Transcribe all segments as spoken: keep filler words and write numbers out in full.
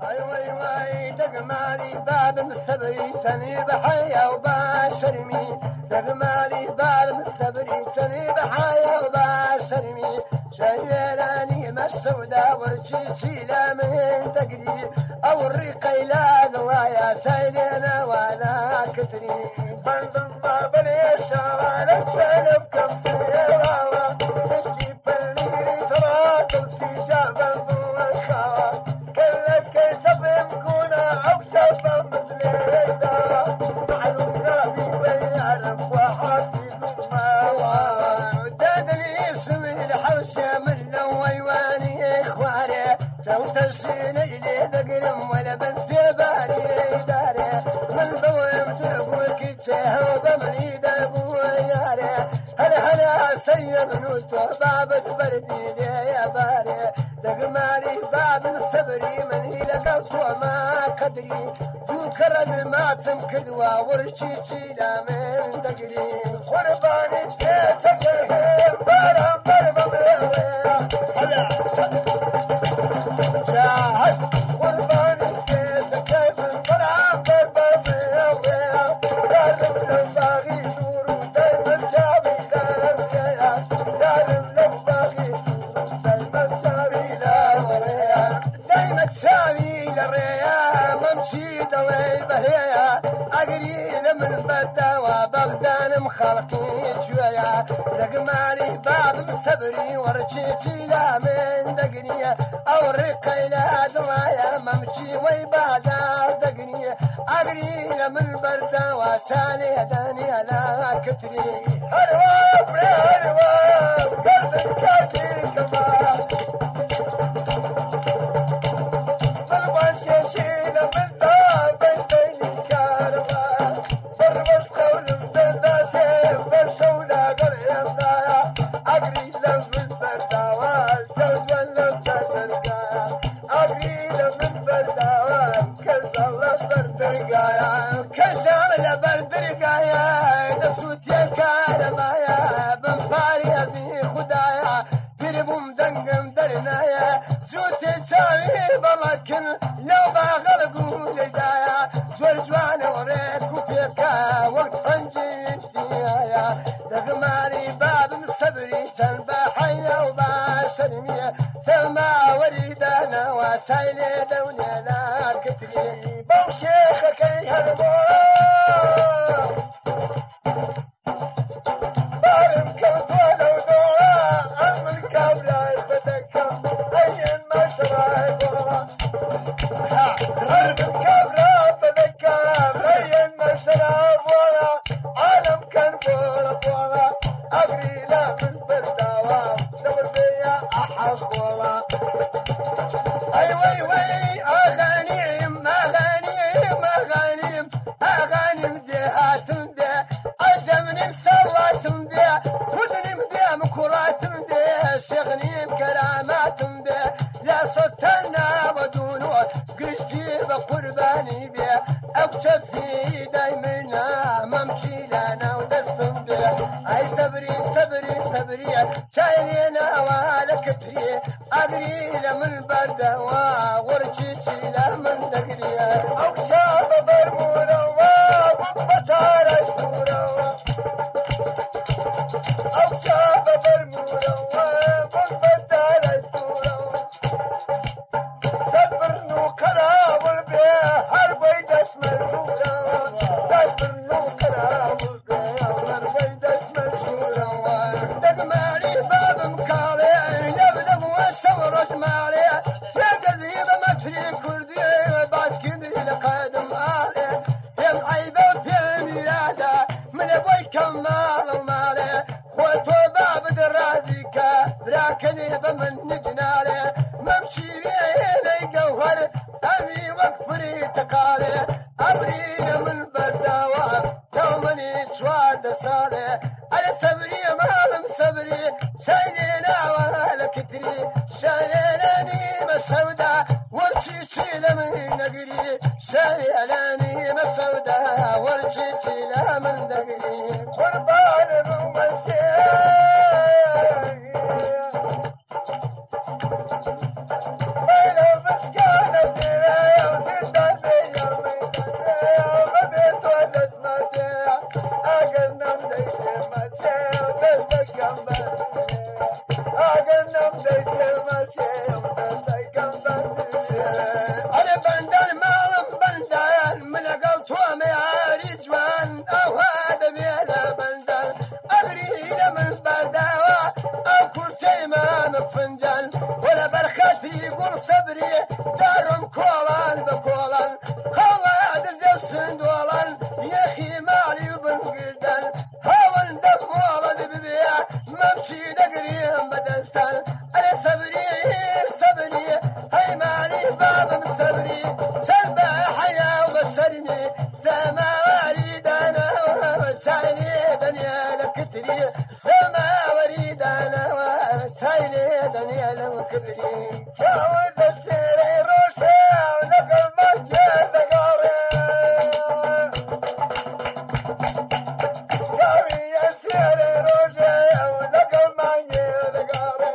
وي وي دقمالي باب الصبري تني بحيا وباشرمي دقمالي باب الصبري تني بحيا وباشرمي شايلاني مسودا ورجيتي لا من تقري او الريق لا ذوايا سايلنا وانا كتري بنظم ما بليش على الفيلم كم سيراوة تجي بالليل تراقل في جبل الخوا كلك تبكون او سفر مثل الدار معلوم ربي ويعرف وحافظ ما وداد لي اسمي الحوشه من لويواني اخواني توتشين اللي دقرم ولا بنسيباني داري من بوم تقول كتشه وبمني دقو ياري هلا هلا سيب نوتو باب بردي يا باري دقمالي باب الصبري مني لقوتو ما قدري دوكرد ما تمكدوا ورشيتي لا من دقري قرباني بيتك برام برام هلا جاهز قرباني بيتك برام برام لازم نبغي نور ودايما شعبي لا لازم نبغي نور ودايما شعبي لا دايما تساوي للريا ممشي دوي بهيا اقري من بدا وباب زانم خلقي شويا دقمالي باب صبري ورجيتي لا من دقنية او الرقي لا دوايا ممشي ويبادا دقنية اقري من بردا وسالي داني لا كتري هلواب هلواب قلبك كاتي كمان شيشيلة من داب بيني كارما برمس قول مدناتي برسونا قريم دايا أقري لمن برداوان زوج ولم تدرقايا أقري لمن برداوان كزال بردرقايا كزال بردرقايا دسوت يا كارمايا بمباري أزي خدايا بربوم دنقم درنايا زوتي سامي بلكن لو باغلقوا لدايا زور جوان وريك وبيكا وقت فنجي الدنيا دقماري باب من صبري تنبحيا وباشرمية سلمى وريدانا وسايلي دوني لا كتري بوشيخك يهربون بارم كوت ولو دواء أمن كابلا يفتكم أين ما شراي بورا بارم كابلا فتكم أين ما شراي بورا عالم كان بورا بورا أقري لا من برداوة دور بيا أحخورا أي وي وي أغانيم أغانيم أغانيم أغانيم دهاتم ده أجمني مسلاتم ده ودني ده مكراتم ده شغنيم كراماتم ده يا سلطنا ودونو قشتي بقرباني بيه أكتفي دايمنا ممشي لنا ودستم بيه أي صبري صبري صبري شايلينا ولا كتري أدري لمن برده ورجيتي لمن دقري أوشاب برمونا وبطار الشورا أوشاب برمونا وبطار الشورا صبر نو قرابل بيه هربي دسم الشورا صبر نو قرابل بيه هربي دسم الشورا دقمالي باب مكالي يبدأ وسمرش مالي سيق زيب متري كردي باسكندي لقادم آلي يم عيبة بيم يادا من ابوي كمال ومالي خوتو باب درازيكا براكني بمن نجنالي ممشي بيني قوهر أمي وكفري تقالي أبرين من برداوة تومني سواد صالي أنا صبري مالم صبري شايلينا ولا كتري شايلاني مسودا ورشيشي لمن نقري شايلاني مسودا ورشيشي لمن نقري قربان المسيح بين مسكانة صبري دارم كولان بكولان خواد زفسن دولان يخي مالي وبنقردن هون دم ولد ببيع ممشي دقريم بدستان انا صبري صبري هاي مالي بابا من صبري سلبى حياة وبشرني سما وريد انا وشايلي دنيا لكتري سما وريد انا وشايلي دنيا لكتري شاود السيري روشي ولقى المجد قاري شاوي السيري روشي ولقى المجد قاري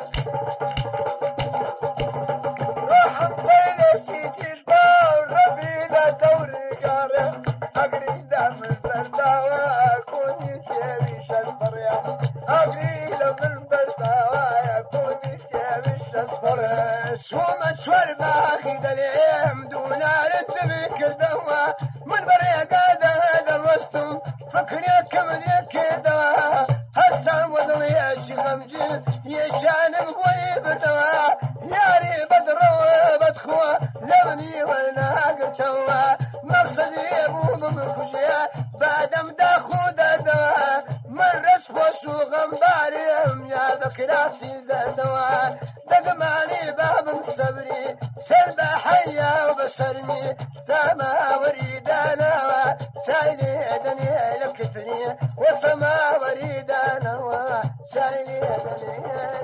روح مطيلي شيتي الباو ربي لا دوري قاري اقري دم البرداوة اكون يسيوي شسبر يا اقري لم البرداوة اكون يسيوي شسبر سومة شوال باخي دليم دون رتم كردوا من بريقا دا الوستم فكري كمن يكردوا هسا وضوية شغمجل يجانب ويبردوا ياري بدروا بدخوا لبني ولنا قرتوا مقصدي ابو بكجيا بعدم داخو دردوا من رسخ وسوغم باريم يا بكراسي زردوا دقماني باب من صبري سلبى حيا وبشرني سما وريدانا شايلي دنيا لكتني وسما وريدانا شايلي دنيا